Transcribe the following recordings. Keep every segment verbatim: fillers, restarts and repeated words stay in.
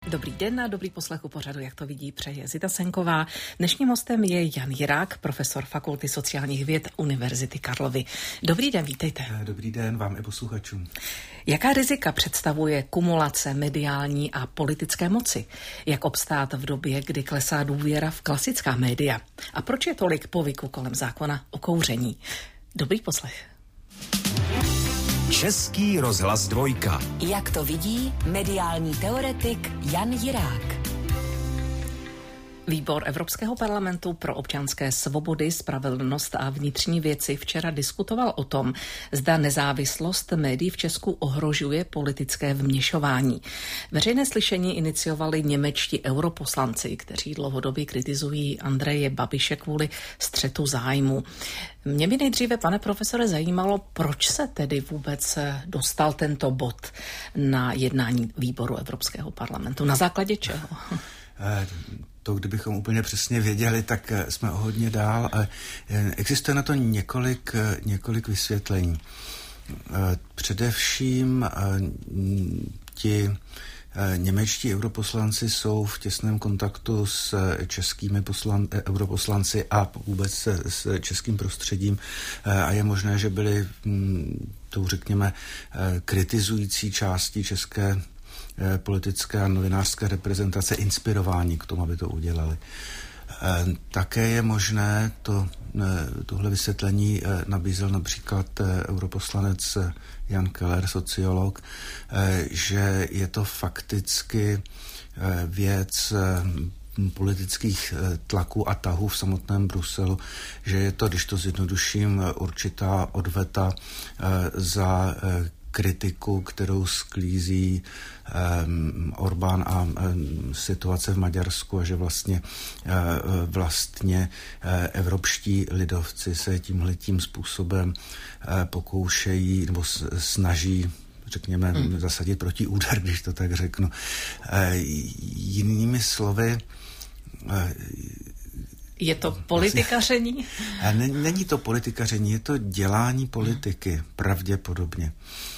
Dobrý den a dobrý poslech u pořadu, jak to vidí, přeje Zita Senková. Dnešním hostem je Jan Jirák, profesor Fakulty sociálních věd Univerzity Karlovy. Dobrý den, vítejte. Dobrý den vám i posluchačům. Jaká rizika představuje kumulace mediální a politické moci? Jak obstát v době, kdy klesá důvěra v klasická média? A proč je tolik povyku kolem zákona o kouření? Dobrý poslech. Český rozhlas dvojka. Jak to vidí mediální teoretik Jan Jirák. Výbor Evropského parlamentu pro občanské svobody, spravedlnost a vnitřní věci včera diskutoval o tom, zda nezávislost médií v Česku ohrožuje politické vměšování. Veřejné slyšení iniciovali němečtí europoslanci, kteří dlouhodobě kritizují Andreje Babiše kvůli střetu zájmu. Mě by nejdříve, pane profesore, zajímalo, proč se tedy vůbec dostal tento bod na jednání výboru Evropského parlamentu. Na základě čeho? To, kdybychom úplně přesně věděli, tak jsme o hodně dál. A existuje na to několik, několik vysvětlení. Především ti němečtí europoslanci jsou v těsném kontaktu s českými poslan, europoslanci a vůbec se, s českým prostředím a je možné, že byli tou, řekněme, kritizující části české politické a novinářské reprezentace inspirováni k tomu, aby to udělali. Také je možné, to, tohle vysvětlení nabízel například europoslanec Jan Keller, sociolog, že je to fakticky věc politických tlaků a tahů v samotném Bruselu, že je to, když to zjednoduším, určitá odveta za kritiku, kterou sklízí um, Orbán a um, situace v Maďarsku a že vlastně, uh, vlastně uh, evropští lidovci se tímhletím způsobem uh, pokoušejí nebo s, snaží, řekněme, hmm. zasadit proti úder, když to tak řeknu. Uh, jinými slovy, uh, je to politikaření? Není to politikaření, je to dělání politiky, pravděpodobně.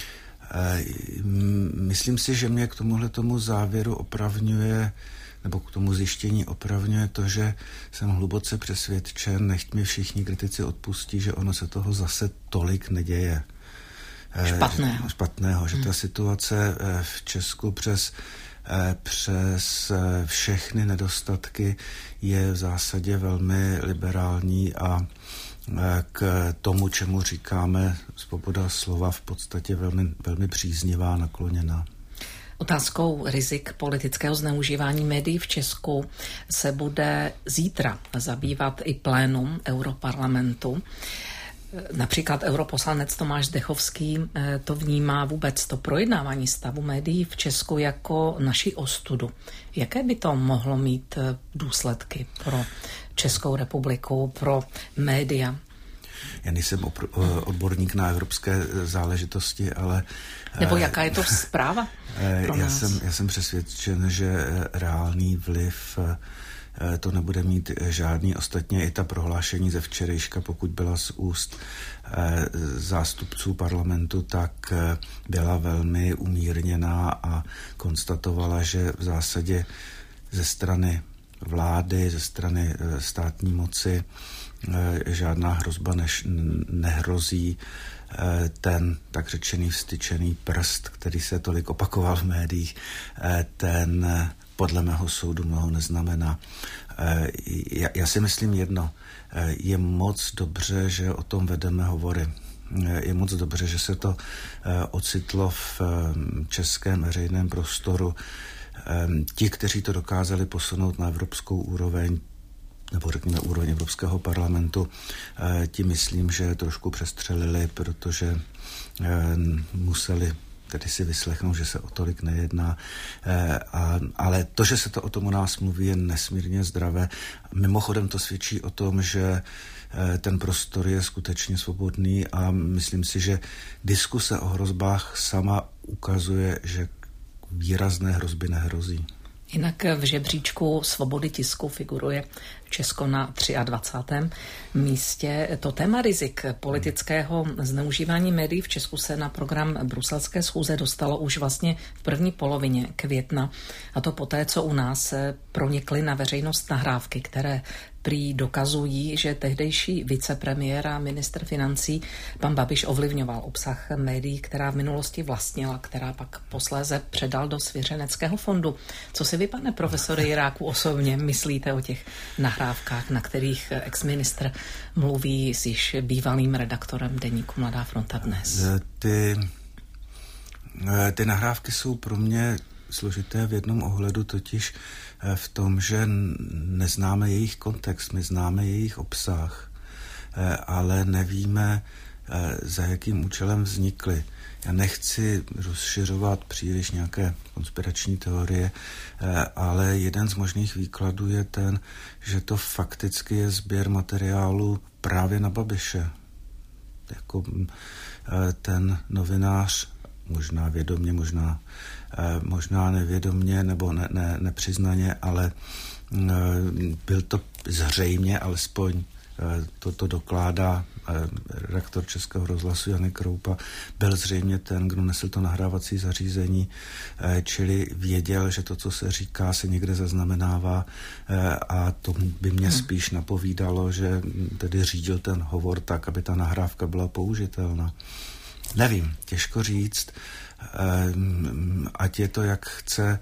Myslím si, že mě k tomuhle tomu závěru opravňuje, nebo k tomu zjištění opravňuje to, že jsem hluboce přesvědčen, nechť mi všichni kritici odpustí, že ono se toho zase tolik neděje. Špatného. Špatného, že ta situace v Česku přes přes všechny nedostatky je v zásadě velmi liberální a k tomu, čemu říkáme svoboda slova, v podstatě velmi, velmi příznivá, nakloněná. Otázkou rizik politického zneužívání médií v Česku se bude zítra zabývat i plénum Europarlamentu. Například europoslanec Tomáš Zdechovský to vnímá vůbec to projednávání stavu médií v Česku jako naši ostudu. Jaké by to mohlo mít důsledky pro Českou republiku, pro média? Já nejsem opr- odborník na evropské záležitosti, ale... Nebo jaká je to zpráva pro já nás? Jsem, já jsem přesvědčen, že reálný vliv to nebude mít žádný. Ostatně i ta prohlášení ze včerejška, pokud byla z úst zástupců parlamentu, tak byla velmi umírněná a konstatovala, že v zásadě ze strany vlády, ze strany státní moci žádná hrozba než, nehrozí. Ten tak řečený vstyčený prst, který se tolik opakoval v médiích, ten podle mého soudu mnoho neznamená. Já, já si myslím jedno, je moc dobře, že o tom vedeme hovory. Je moc dobře, že se to ocitlo v českém veřejném prostoru. Ti, kteří to dokázali posunout na evropskou úroveň, nebo řekněme úroveň Evropského parlamentu, ti myslím, že trošku přestřelili, protože museli tedy si vyslechnou, že se o tolik nejedná. A, ale to, že se to o tom u nás mluví, je nesmírně zdravé. Mimochodem to svědčí o tom, že ten prostor je skutečně svobodný a myslím si, že diskuse o hrozbách sama ukazuje, že výrazné hrozby nehrozí. Jinak v žebříčku svobody tisku figuruje Česko na dvacátém třetím místě. To téma rizik politického zneužívání médií v Česku se na program bruselské schůze dostalo už vlastně v první polovině května. A to poté, co u nás pronikly na veřejnost nahrávky, které prý dokazují, že tehdejší vicepremiér a ministr financí pan Babiš ovlivňoval obsah médií, která v minulosti vlastnila, která pak posléze předal do svěřeneckého fondu. Co si vy, pane profesore Jiráku, osobně myslíte o těch nahrávkách, na kterých exministr mluví s již bývalým redaktorem deníku Mladá fronta Dnes? Ty, ty nahrávky jsou pro mě složité v jednom ohledu, totiž v tom, že neznáme jejich kontext, my známe jejich obsah, ale nevíme, za jakým účelem vznikly. Já nechci rozšiřovat příliš nějaké konspirační teorie, ale jeden z možných výkladů je ten, že to fakticky je sběr materiálu právě na Babiše. Jako ten novinář, možná vědomě, možná, možná nevědomě nebo ne, ne, nepřiznaně, ale byl to zřejmě, alespoň toto dokládá redaktor Českého rozhlasu Janek Kroupa, byl zřejmě ten, kdo nesl to nahrávací zařízení, čili věděl, že to, co se říká, se někde zaznamenává a to by mě spíš napovídalo, že tedy řídil ten hovor tak, aby ta nahrávka byla použitelná. Nevím, těžko říct, ať je to jak chce,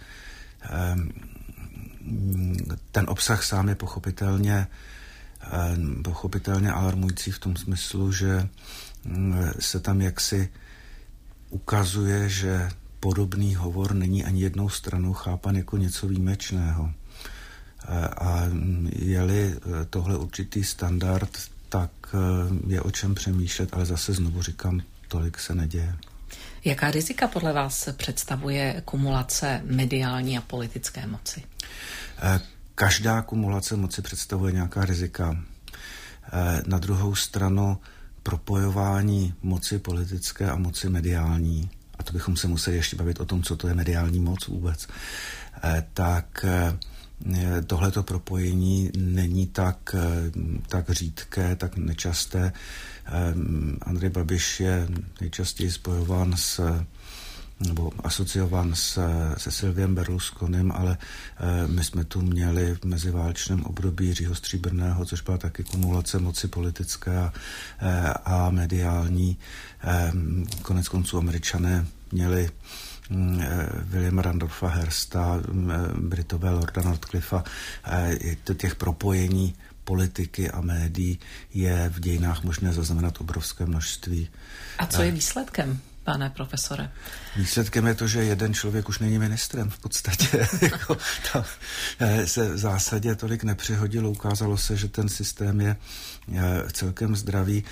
ten obsah sám je pochopitelně pochopitelně alarmující v tom smyslu, že se tam jaksi ukazuje, že podobný hovor není ani jednou stranou chápan jako něco výjimečného. A je-li tohle určitý standard, tak je o čem přemýšlet, ale zase znovu říkám, tolik se neděje. Jaká rizika podle vás představuje kumulace mediální a politické moci? Každá kumulace moci představuje nějaká rizika. Na druhou stranu propojování moci politické a moci mediální, a to bychom se museli ještě bavit o tom, co to je mediální moc vůbec, tak tohleto propojení není tak, tak řídké, tak nečasté. Andrej Babiš je nejčastěji spojován s nebo asociován s, se Silviem Berlusconim, ale e, my jsme tu měli v meziválečném období Jiřího Stříbrného, což byla taky kumulace moci politické a, e, a mediální. E, konec konců Američané měli e, Williama Randolpha Hearsta, e, Britové Lorda Northcliffa. E, těch propojení politiky a médií je v dějinách možné zaznamenat obrovské množství. A co je výsledkem, pane profesore? Výsledkem je to, že jeden člověk už není ministrem v podstatě. Jako tam se v zásadě tolik nepřihodilo. Ukázalo se, že ten systém je celkem zdravý.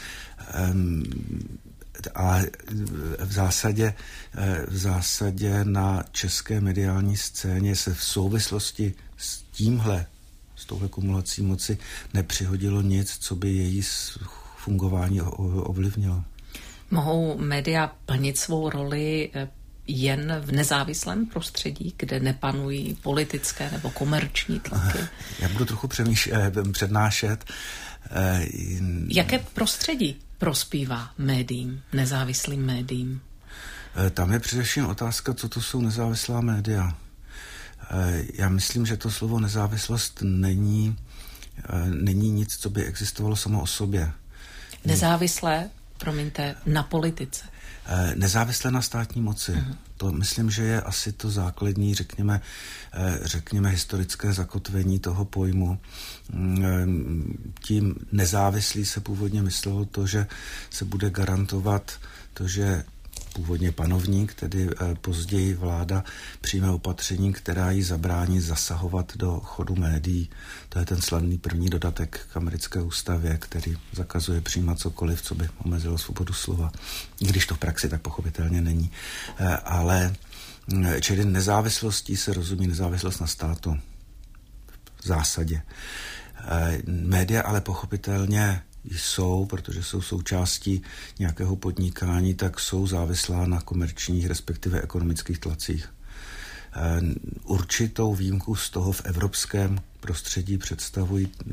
A v zásadě, v zásadě na české mediální scéně se v souvislosti s tímhle, s touhle kumulací moci nepřihodilo nic, co by její fungování ovlivnilo. Mohou média plnit svou roli jen v nezávislém prostředí, kde nepanují politické nebo komerční tlaky? Já budu trochu přemýšlet, přednášet. Jaké prostředí prospívá médiím, nezávislým médiím? Tam je především otázka, co to jsou nezávislá média. Já myslím, že to slovo nezávislost není, není nic, co by existovalo samo o sobě. Nezávislé, promiňte, na politice. Nezávislé na státní moci. Uh-huh. To myslím, že je asi to základní, řekněme, řekněme historické zakotvení toho pojmu. Tím nezávislý se původně myslelo to, že se bude garantovat to, že původně panovník, tedy později vláda, přijme opatření, která jí zabrání zasahovat do chodu médií. To je ten slavný první dodatek k americké ústavě, který zakazuje přijímat cokoliv, co by omezilo svobodu slova. I když to v praxi tak pochopitelně není. Ale čili nezávislostí se rozumí nezávislost na státu v zásadě. Média ale pochopitelně jsou, protože jsou součástí nějakého podnikání, tak jsou závislá na komerčních, respektive ekonomických tlacích. Určitou výjimku z toho v evropském prostředí představují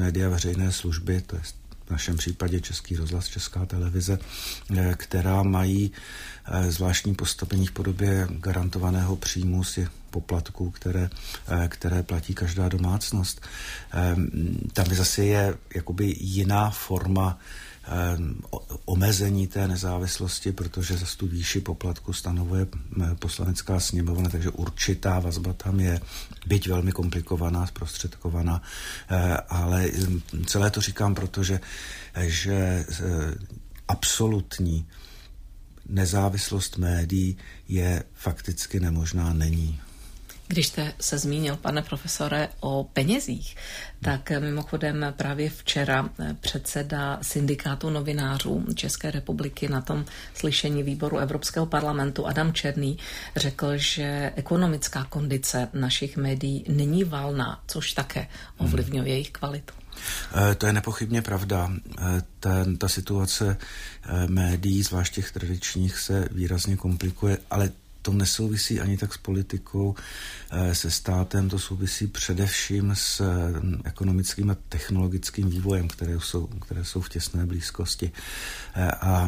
média veřejné služby, to je v našem případě Český rozhlas, Česká televize, která mají zvláštní postavení v podobě garantovaného příjmu si poplatků, které, které platí každá domácnost. Tam zase je jakoby jiná forma omezení té nezávislosti, protože zase tu výši poplatku stanovuje Poslanecká sněmovna, takže určitá vazba tam je, byť velmi komplikovaná, zprostředkovaná, ale celé to říkám, protože že absolutní nezávislost médií je fakticky nemožná, není. Když jste se zmínil, pane profesore, o penězích, tak mimochodem právě včera předseda syndikátu novinářů České republiky na tom slyšení výboru Evropského parlamentu Adam Černý řekl, že ekonomická kondice našich médií není valná, což také ovlivňuje jejich kvalitu. To je nepochybně pravda. Ten, ta situace médií, zvlášť těch tradičních, se výrazně komplikuje, ale to nesouvisí ani tak s politikou, se státem, to souvisí především s ekonomickým a technologickým vývojem, které jsou, které jsou v těsné blízkosti. A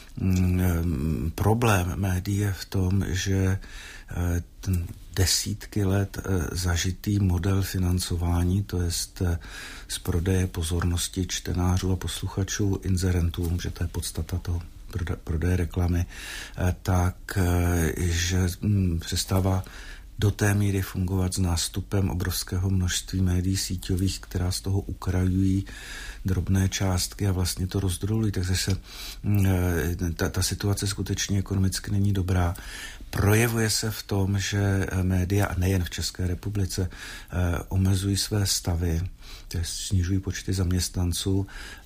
problém médií je v tom, že ten desítky let zažitý model financování, to jest z prodeje pozornosti čtenářů a posluchačů inzerentům, že to je podstata toho prodeje reklamy, tak, že přestává do té míry fungovat s nástupem obrovského množství médií síťových, která z toho ukrajují drobné částky a vlastně to rozdrolují. Takže se ta, ta situace skutečně ekonomicky není dobrá. Projevuje se v tom, že média, a nejen v České republice, omezují své stavy, snižují počty zaměstnanců,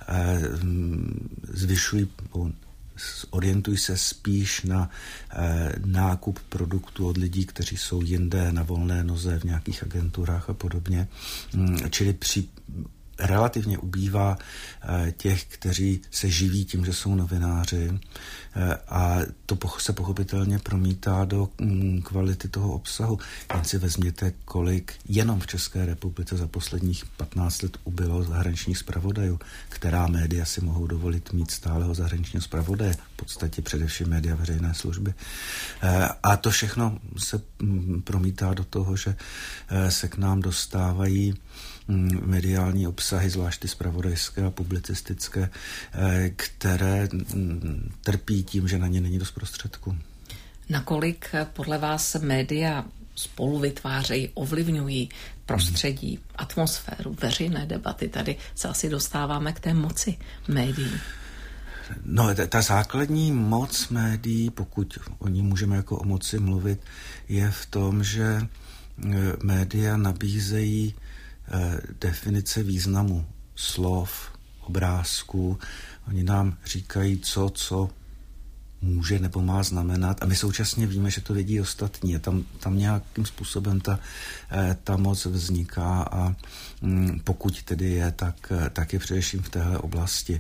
zvyšují, orientují se spíš na eh, nákup produktů od lidí, kteří jsou jinde na volné noze v nějakých agenturách a podobně. Hmm, čili při relativně ubývá eh, těch, kteří se živí tím, že jsou novináři, eh, a to poch- se pochopitelně promítá do mm, kvality toho obsahu. Jen si vezměte, kolik jenom v České republice za posledních patnáct let ubylo zahraničních zpravodajů, která média si mohou dovolit mít stáleho zahraničního zpravodaje, v podstatě především média veřejné služby. Eh, a to všechno se mm, promítá do toho, že eh, se k nám dostávají mediální obsahy, zvlášť ty zpravodajské a publicistické, které trpí tím, že na ně není dost prostředků. Nakolik podle vás média spolu vytvářejí, ovlivňují prostředí, atmosféru, veřejné debaty? Tady se asi dostáváme k té moci médií. No, ta, ta základní moc médií, pokud o ní můžeme jako o moci mluvit, je v tom, že média nabízejí definice významu slov, obrázků. Oni nám říkají, co, co může nebo má znamenat, a my současně víme, že to vědí ostatní. Tam, tam nějakým způsobem ta, ta moc vzniká a pokud tedy je, tak, tak je především v téhle oblasti.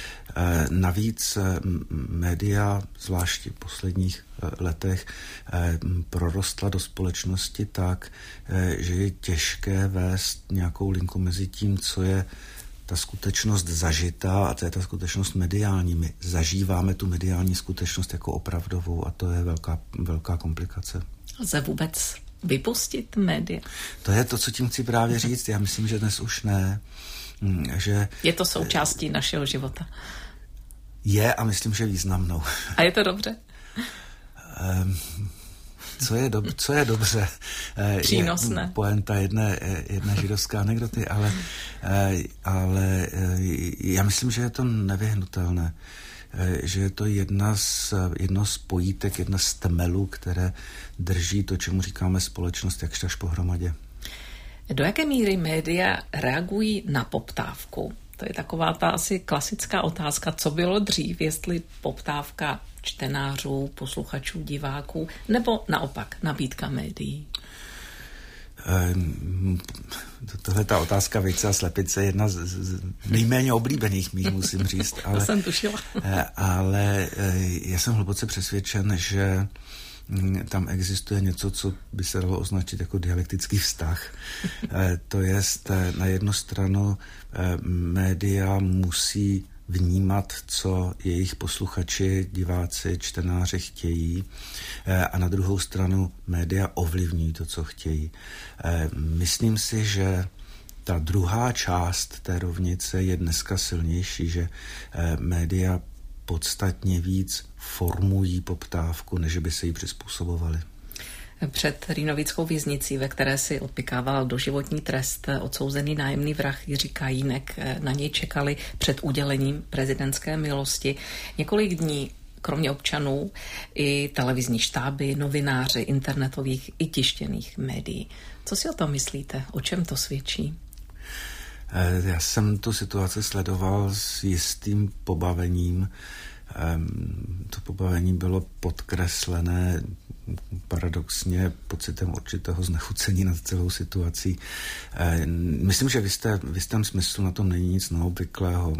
Navíc média, zvláště v posledních letech, prorostla do společnosti tak, že je těžké vést nějakou linku mezi tím, co je ta skutečnost zažitá a to je ta skutečnost mediální. My zažíváme tu mediální skutečnost jako opravdovou a to je velká, velká komplikace. Lze vůbec vypustit média? To je to, co tím chci právě říct. Já myslím, že dnes už ne. Že je to součástí našeho života. Je a myslím, že významnou. A je to dobře? Um, Co je, dob- co je dobře, přínosné. Je poenta jedné, jedné židovské anekdoty, ale, ale já myslím, že je to nevyhnutelné, že je to jedna z, jedno z pojítek, jedna z temelů, které drží to, čemu říkáme společnost, jakž taž pohromadě. Do jaké míry média reagují na poptávku? To je taková ta asi klasická otázka, co bylo dřív, jestli poptávka čtenářů, posluchačů, diváků, nebo naopak nabídka médií? Um, tohle ta otázka vejce a slepice je jedna z, z nejméně oblíbených mých, musím říct. Ale, to jsem tušila. ale já jsem hluboce přesvědčen, že tam existuje něco, co by se dalo označit jako dialektický vztah. To jest, na jednu stranu média musí vnímat, co jejich posluchači, diváci, čtenáři chtějí, a na druhou stranu média ovlivňují to, co chtějí. Myslím si, že ta druhá část té rovnice je dneska silnější, že média podstatně víc formují poptávku, než by se jí přizpůsobovaly. Před Rýnovickou věznicí, ve které si odpykával doživotní trest odsouzený nájemný vrah Jiří Kajínek, na něj čekali před udělením prezidentské milosti několik dní. Kromě občanů i televizní štáby, novináři, internetových i tištěných médií. Co si o tom myslíte? O čem to svědčí? Já jsem tu situaci sledoval s jistým pobavením. To pobavení bylo podkreslené paradoxně pocitem určitého znechucení nad celou situací. Myslím, že v, jisté, v jistém smyslu na tom není nic neobvyklého.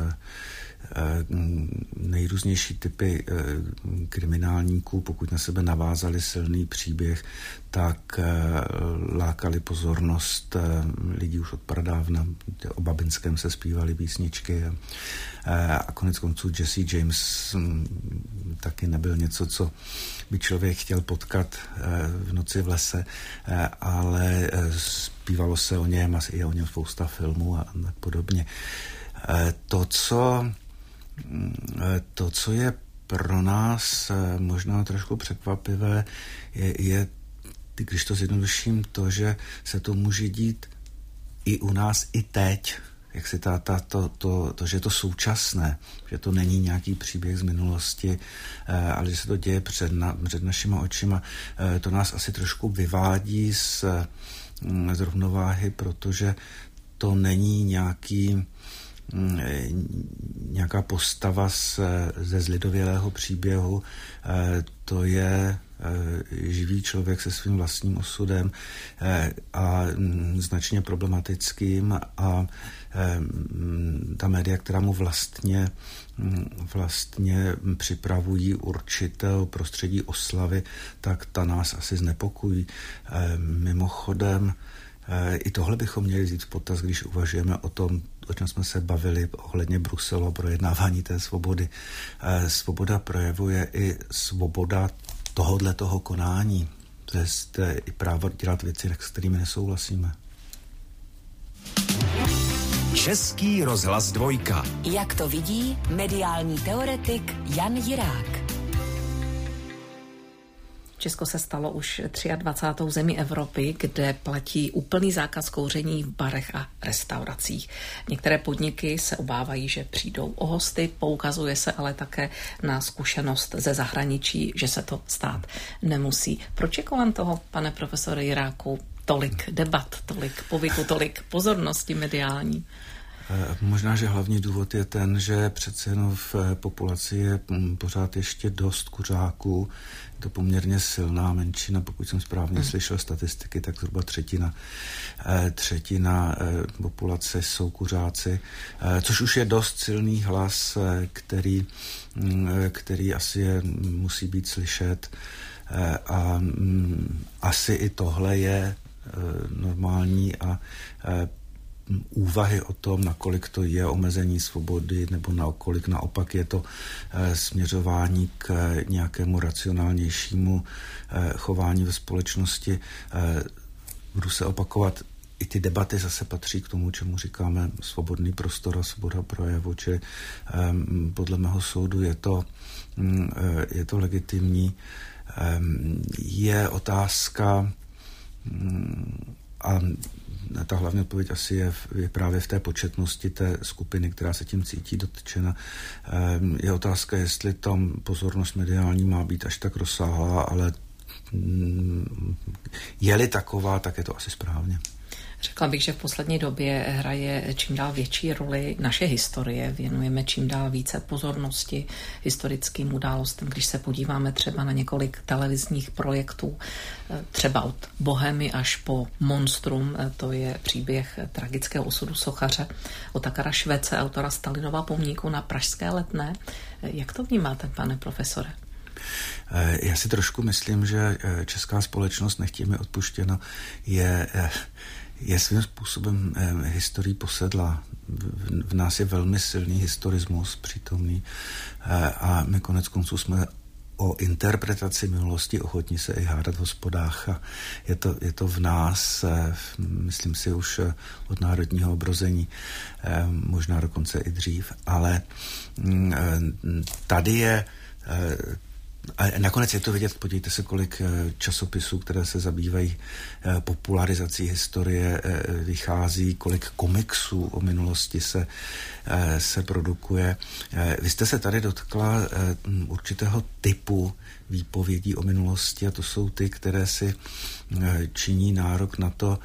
Nejrůznější typy kriminálníků, pokud na sebe navázali silný příběh, tak lákali pozornost lidí už od pradávna. O Babinském se zpívaly písničky a konec konců Jesse James taky nebyl něco, co by člověk chtěl potkat v noci v lese, ale zpívalo se o něm a je o něm spousta filmů a tak podobně. To, co To, co je pro nás možná trošku překvapivé, je, je, když to zjednoduším, to, že se to může dít i u nás, i teď. Jak si ta, ta, to, to, to, že je to současné, že to není nějaký příběh z minulosti, ale že se to děje před, na, před našima očima, to nás asi trošku vyvádí z, z rovnováhy, protože to není nějaký nějaká postava z, ze zlidovělého příběhu, to je živý člověk se svým vlastním osudem a značně problematickým, a ta média, která mu vlastně, vlastně připravují určitého prostředí oslavy, tak ta nás asi znepokojí. Mimochodem, i tohle bychom měli vzít v potaz, když uvažujeme o tom, o čem jsme se bavili ohledně Bruselu a projednávání té svobody. Svoboda projevu je i svoboda tohodle toho konání. To je i právo dělat věci, s kterými nesouhlasíme. Český rozhlas dvojka. Jak to vidí mediální teoretik Jan Jirák. Česko se stalo už dvacátou třetí zemí Evropy, kde platí úplný zákaz kouření v barech a restauracích. Některé podniky se obávají, že přijdou o hosty, poukazuje se ale také na zkušenost ze zahraničí, že se to stát nemusí. Proč je kolem toho, pane profesore Jiráku, tolik debat, tolik povyku, tolik pozornosti mediální? Možná, že hlavní důvod je ten, že přece jenom v populaci je pořád ještě dost kuřáků. Je to poměrně silná menšina, pokud jsem správně hmm. slyšel statistiky, tak zhruba třetina, třetina populace jsou kuřáci, což už je dost silný hlas, který, který asi je, musí být slyšet. A asi i tohle je normální a úvahy o tom, nakolik to je omezení svobody, nebo nakolik naopak je to e, směřování k e, nějakému racionálnějšímu e, chování ve společnosti. E, budu se opakovat, i ty debaty zase patří k tomu, čemu říkáme svobodný prostor a svoboda projevu, či e, podle mého soudu je to, e, je to legitimní. E, je otázka a ta hlavní odpověď asi je, je právě v té početnosti té skupiny, která se tím cítí dotčena. Je otázka, jestli tam pozornost mediální má být až tak rozsáhlá, ale je-li taková, tak je to asi správně. Řekla bych, že v poslední době hraje čím dál větší roli naše historie. Věnujeme čím dál více pozornosti historickým událostem. Když se podíváme třeba na několik televizních projektů, třeba od Bohemy až po Monstrum, to je příběh tragického osudu sochaře Otakara Švece, autora Stalinova pomníku na pražské Letné. Jak to vnímáte, pane profesore? Já si trošku myslím, že česká společnost, nechť je mi odpuštěno, je, je svým způsobem historií posedla. V nás je velmi silný historismus přítomný a my konec konců jsme o interpretaci minulosti ochotní se i hádat v hospodách a je to, je to v nás, myslím si, už od národního obrození, možná dokonce i dřív, ale tady je, a nakonec je to vidět, podívejte se, kolik časopisů, které se zabývají popularizací historie, vychází, kolik komiksů o minulosti se, se produkuje. Vy jste se tady dotkla určitého typu výpovědí o minulosti a to jsou ty, které si činí nárok na to,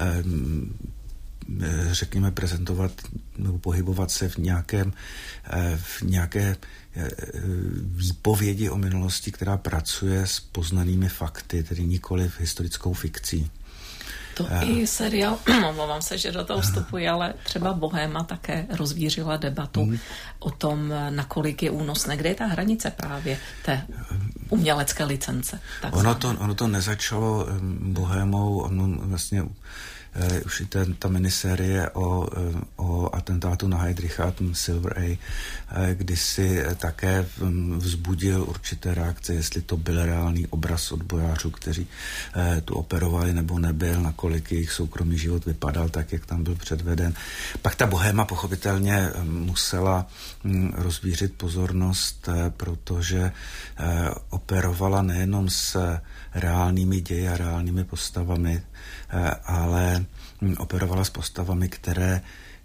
řekněme, prezentovat nebo pohybovat se v nějakém v nějaké výpovědi o minulosti, která pracuje s poznanými fakty, tedy nikoliv historickou fikcí. To uh, i seriál, omlouvám se, že do toho vstupuji, ale třeba Bohéma také rozvířila debatu mm. o tom, nakolik je únosné. Kde je ta hranice právě té umělecké licence? Ono to, ono to nezačalo Bohémou, ono vlastně Uh, už i ten, ta minisérie o, uh, o atentátu na Heydricha, Silver A, uh, kdy si také um, vzbudil určité reakce, jestli to byl reálný obraz odbojářů, kteří uh, tu operovali nebo nebyl, nakolik jejich soukromý život vypadal tak, jak tam byl předveden. Pak ta Bohéma pochopitelně um, musela um, rozvířit pozornost, uh, protože uh, operovala nejenom s reálnými ději a reálnými postavami, ale operovala s postavami, které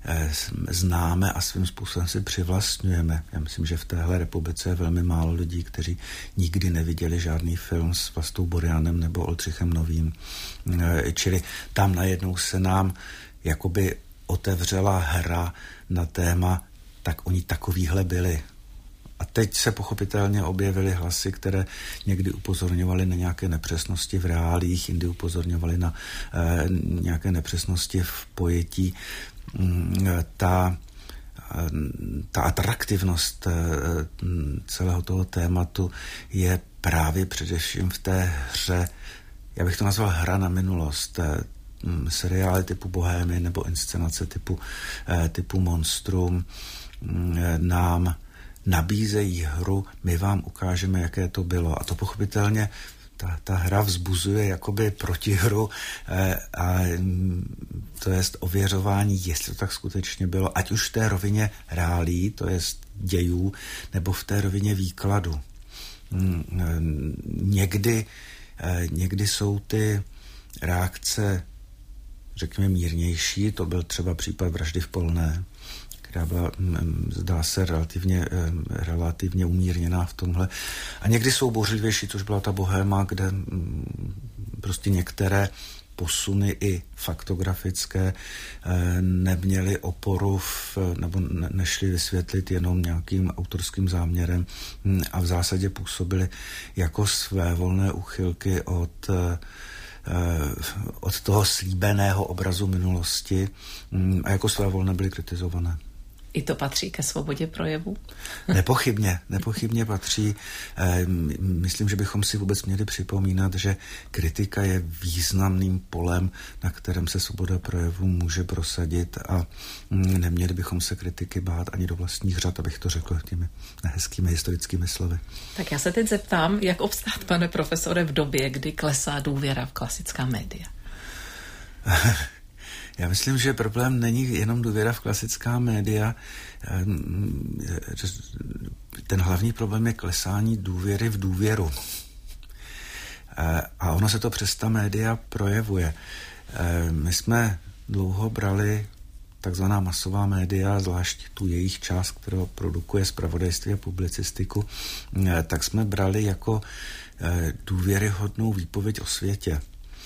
známe a svým způsobem si přivlastňujeme. Já myslím, že v téhle republice je velmi málo lidí, kteří nikdy neviděli žádný film s Vlastou Borianem nebo Oldřichem Novým. Čili tam najednou se nám jakoby otevřela hra na téma, tak oni takovýhle byli. A teď se pochopitelně objevily hlasy, které někdy upozorňovaly na nějaké nepřesnosti v reálích, jindy upozorňovaly na eh, nějaké nepřesnosti v pojetí. Ta, ta atraktivnost eh, celého toho tématu je právě především v té hře, já bych to nazval hra na minulost, eh, seriály typu Bohémy nebo inscenace typu, eh, typu Monstrum eh, nám nabízejí hru, my vám ukážeme, jaké to bylo. A to pochopitelně ta, ta hra vzbuzuje jakoby protihru eh, a to jest ověřování, jestli to tak skutečně bylo, ať už v té rovině reálí, to jest dějů, nebo v té rovině výkladu. Někdy, eh, někdy jsou ty reakce, řekněme, mírnější, to byl třeba případ Vraždy v Polné, která byla, zdá se, relativně, relativně umírněná v tomhle. A někdy jsou bouřlivější, což byla ta Bohéma, kde prostě některé posuny i faktografické neměly oporu v, nebo nešly vysvětlit jenom nějakým autorským záměrem a v zásadě působily jako své volné úchylky od od toho slíbeného obrazu minulosti a jako své volné byly kritizované. I to patří ke svobodě projevu? Nepochybně, nepochybně patří. Myslím, že bychom si vůbec měli připomínat, že kritika je významným polem, na kterém se svoboda projevu může prosadit a neměli bychom se kritiky bát ani do vlastních řad, abych to řekl těmi hezkými historickými slovy. Tak já se teď zeptám, jak obstát, pane profesore, v době, kdy klesá důvěra v klasická média? Já myslím, že problém není jenom důvěra v klasická média. Ten hlavní problém je klesání důvěry v důvěru. A ono se to přes ta média projevuje. My jsme dlouho brali takzvaná masová média, zvlášť tu jejich část, kterou produkuje zpravodajství a publicistiku, tak jsme brali jako důvěryhodnou výpověď o světě.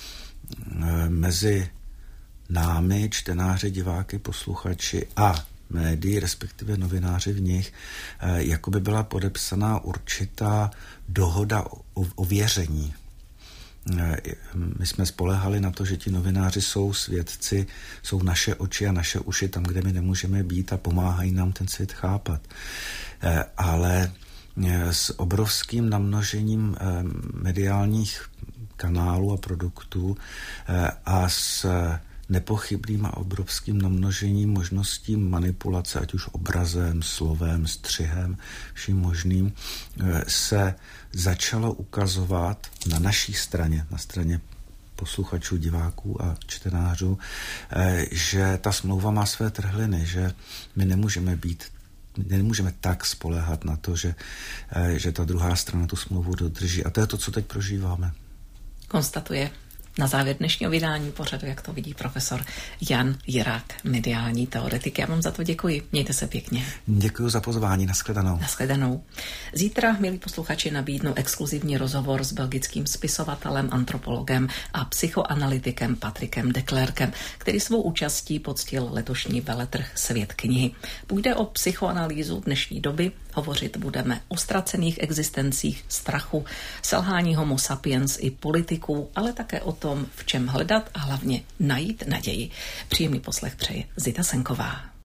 Mezi námi, čtenáři, diváky, posluchači a médií, respektive novináři v nich, jako by byla podepsaná určitá dohoda o, o věření. My jsme spolehali na to, že ti novináři jsou svědci, jsou naše oči a naše uši tam, kde my nemůžeme být a pomáhají nám ten svět chápat. Ale s obrovským namnožením mediálních kanálů a produktů a s nepochybným a obrovským namnožením možností manipulace, ať už obrazem, slovem, střihem, vším možným, se začalo ukazovat na naší straně, na straně posluchačů, diváků a čtenářů, že ta smlouva má své trhliny, že my nemůžeme být nemůžeme tak spoléhat na to, že, že ta druhá strana tu smlouvu dodrží. A to je to, co teď prožíváme. Konstatuje na závěr dnešního vydání pořadu, jak to vidí profesor Jan Jirák, mediální teoretik. Já vám za to děkuji. Mějte se pěkně. Děkuji za pozvání. Nashledanou. Nashledanou. Zítra, milí posluchači, nabídnu exkluzivní rozhovor s belgickým spisovatelem, antropologem a psychoanalytikem Patrikem de Klerkem, který svou účastí poctil letošní veletrh Svět knihy. Půjde o psychoanalýzu dnešní doby. Hovořit budeme o ztracených existencích, strachu, selhání homo sapiens i politiků, ale také o tom, v čem hledat a hlavně najít naději. Příjemný poslech přeje Zita Senková.